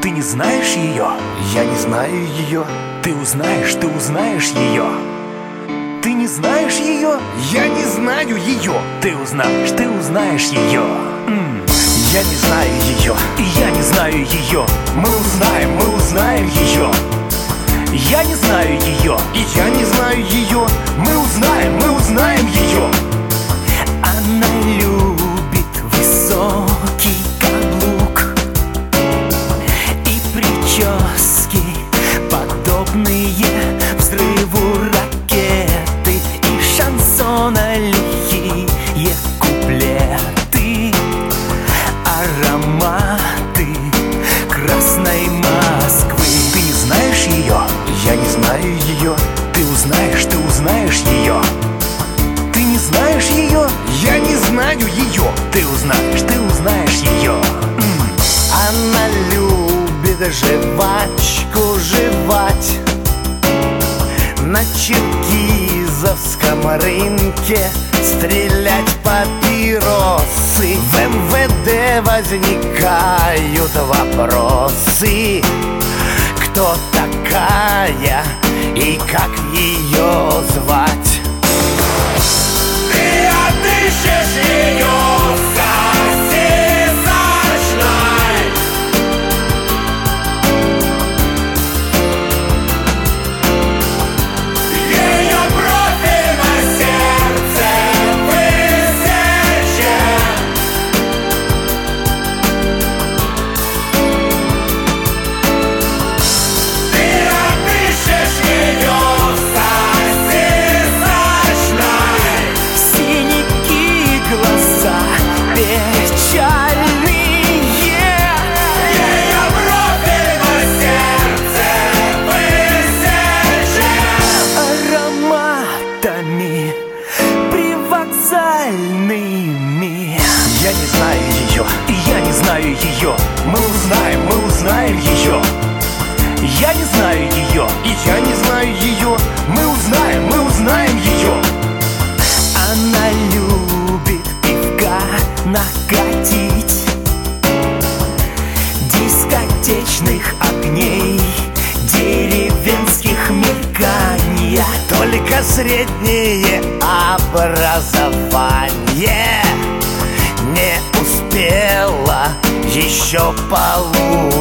Ты не знаешь ее? Я не знаю ее. Ты узнаешь ее. Ты не знаешь ее? Я не знаю ее. Ты узнаешь ее. Я не знаю ее. И я не знаю ее. Мы узнаем ее. Я не знаю ее. И я не знаю ее. Мы узнаем ее. Она любит высокий каблук и прически, подобные взрыву ракеты, и шансона лихие куплеты, ароматы красной Москвы. Ты не знаешь ее? Я не знаю ее. Ты узнаешь ее. Ты не знаешь ее? Я не знаю ее. Ты узнаешь ее. Она любит жвачку жевать на черкизовском рынке, стрелять папиросы. В МВД возникают вопросы: кто такая и как ее звать? Ты отыщешь ее в кассе сочной. Ее профиль на сердце высечен. Ты отыщешь ее в кассе сочной. Синяки глаза печальные, Ее профиль на сердце высечен. ароматами привокзальными. Я не знаю ее. И я не знаю ее. Мы узнаем ее. Я не знаю ее. И я не знаю ее. Мы узнаем ее. Она любит пивка накатить, дискотечных огней, деревенских мельканья. Только среднее образование не успела еще получить.